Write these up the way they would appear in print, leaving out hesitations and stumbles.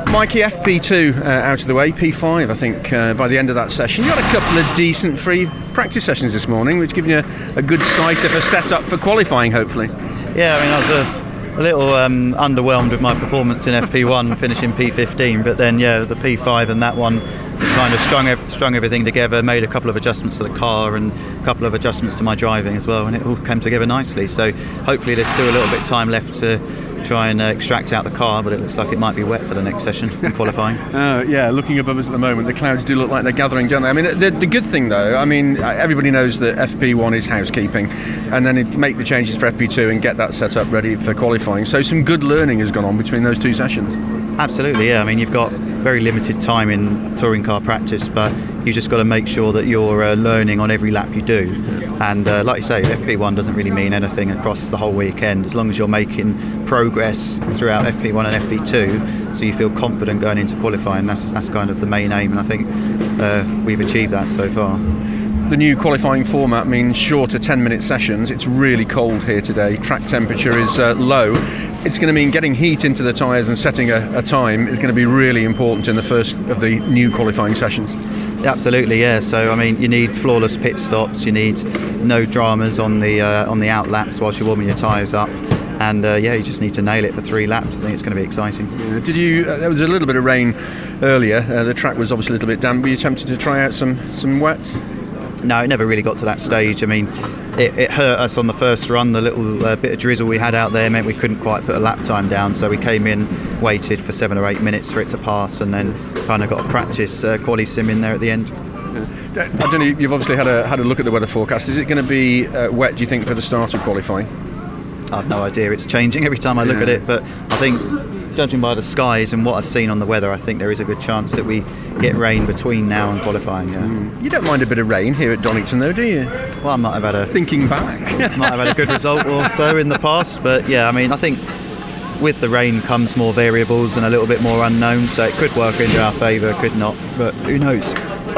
Mikey, FP2 out of the way, P5 I think by the end of that session. You had a couple of decent free practice sessions this morning, which give you a good sight of a setup for qualifying, hopefully. Yeah, I mean, I was a little underwhelmed with my performance in FP1, finishing P15, but then, yeah, the P5 and that one just kind of strung everything together, made a couple of adjustments to the car and a couple of adjustments to my driving as well, and it all came together nicely. So hopefully there's still a little bit of time left to try and extract out the car, but it looks like it might be wet for the next session in qualifying. Yeah, looking above us at the moment, the clouds do look like they're gathering, don't they? I mean, the good thing though, I mean, everybody knows that FP1 is housekeeping, and then make the changes for FP2 and get that set up ready for qualifying. So some good learning has gone on between those two sessions. Absolutely, yeah. I mean, you've got very limited time in touring car practice, but you just got to make sure that you're learning on every lap you do. And like you say, FP1 doesn't really mean anything across the whole weekend, as long as you're making progress throughout FP1 and FP2, so you feel confident going into qualifying. That's kind of the main aim, and I think we've achieved that so far. The new qualifying format means shorter 10-minute sessions. It's really cold here today. Track temperature is low. It's going to mean getting heat into the tyres and setting a time is going to be really important in the first of the new qualifying sessions. Absolutely, yeah. So I mean, you need flawless pit stops. You need no dramas on the out laps whilst you're warming your tyres up. And you just need to nail it for 3 laps. I think it's going to be exciting. Yeah. Did you? There was a little bit of rain earlier. The track was obviously a little bit damp. Were you tempted to try out some wets? No, it never really got to that stage. I mean, it hurt us on the first run. The little bit of drizzle we had out there meant we couldn't quite put a lap time down. So we came in, waited for 7 or 8 minutes for it to pass, and then kind of got a practice quali sim in there at the end. I don't know. You've obviously had a look at the weather forecast. Is it going to be wet, do you think, for the start of qualifying? I've no idea. It's changing every time I look at it, but I think, judging by the skies and what I've seen on the weather, I think there is a good chance that we get rain between now and qualifying. Yeah. You don't mind a bit of rain here at Donington, though, do you? Well, I might have had thinking back, might have had a good result or so in the past, but yeah, I mean, I think with the rain comes more variables and a little bit more unknown, so it could work into our favour, could not, but who knows.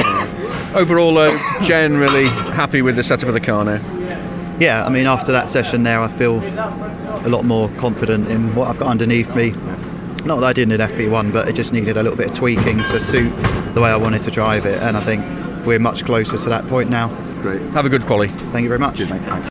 Overall, generally happy with the setup of the car now. Yeah, I mean, after that session there, I feel a lot more confident in what I've got underneath me. Not that I didn't in FP1, but it just needed a little bit of tweaking to suit the way I wanted to drive it, and I think we're much closer to that point now. Great. Have a good quali. Thank you very much. Cheers, mate.